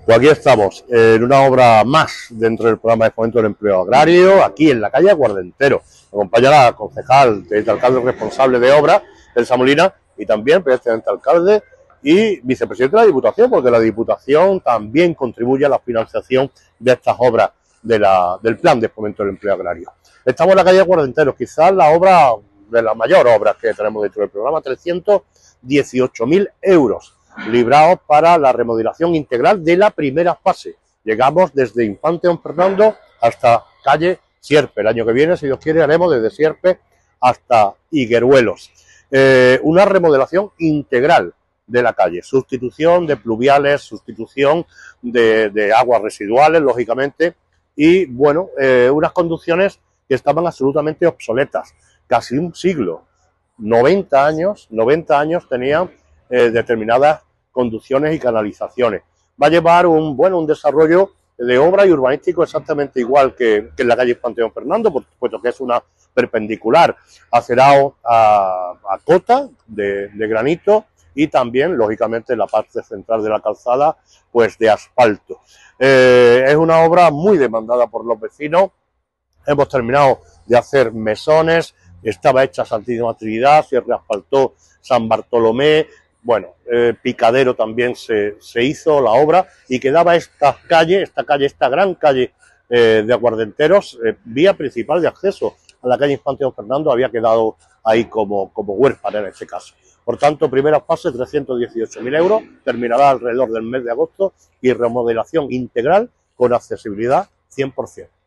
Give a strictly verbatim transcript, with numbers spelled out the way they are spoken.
Pues aquí estamos, en una obra más dentro del programa de fomento del empleo agrario, aquí en la calle Guardentero. Me acompaña la concejal, el alcalde responsable de obra, Elsa Molina, y también presidente alcalde y vicepresidente de la Diputación, porque la Diputación también contribuye a la financiación de estas obras de la, del plan de fomento del empleo agrario. Estamos en la calle Guardentero, quizás la obra de la mayor obra que tenemos dentro del programa, trescientos dieciocho mil euros. Librados para la remodelación integral de la primera fase. Llegamos desde Infante Don Fernando hasta calle Sierpe. El año que viene, si Dios quiere, haremos desde Sierpe hasta Higueruelos. Eh, una remodelación integral de la calle. Sustitución de pluviales, sustitución de, de aguas residuales, lógicamente, y, bueno, eh, unas conducciones que estaban absolutamente obsoletas. Casi un siglo. noventa años, noventa años tenían Eh, determinadas conducciones y canalizaciones. Va a llevar un bueno un desarrollo de obra y urbanístico exactamente igual que, que en la calle Infante Don Fernando, por supuesto que es una perpendicular acerado a, a cota de, de granito y también, lógicamente, la parte central de la calzada, pues de asfalto. Eh, es una obra muy demandada por los vecinos. Hemos terminado de hacer mesones, estaba hecha Santísima Trinidad, se reasfaltó San Bartolomé. Bueno, eh, Picadero también se, se hizo la obra y quedaba esta calle, esta calle, esta gran calle eh, de Guardenteros, eh, vía principal de acceso a la calle Infante Don Fernando, había quedado ahí como, como huérfana en este caso. Por tanto, primera fase, trescientos dieciocho mil euros, terminará alrededor del mes de agosto y remodelación integral con accesibilidad cien por cien.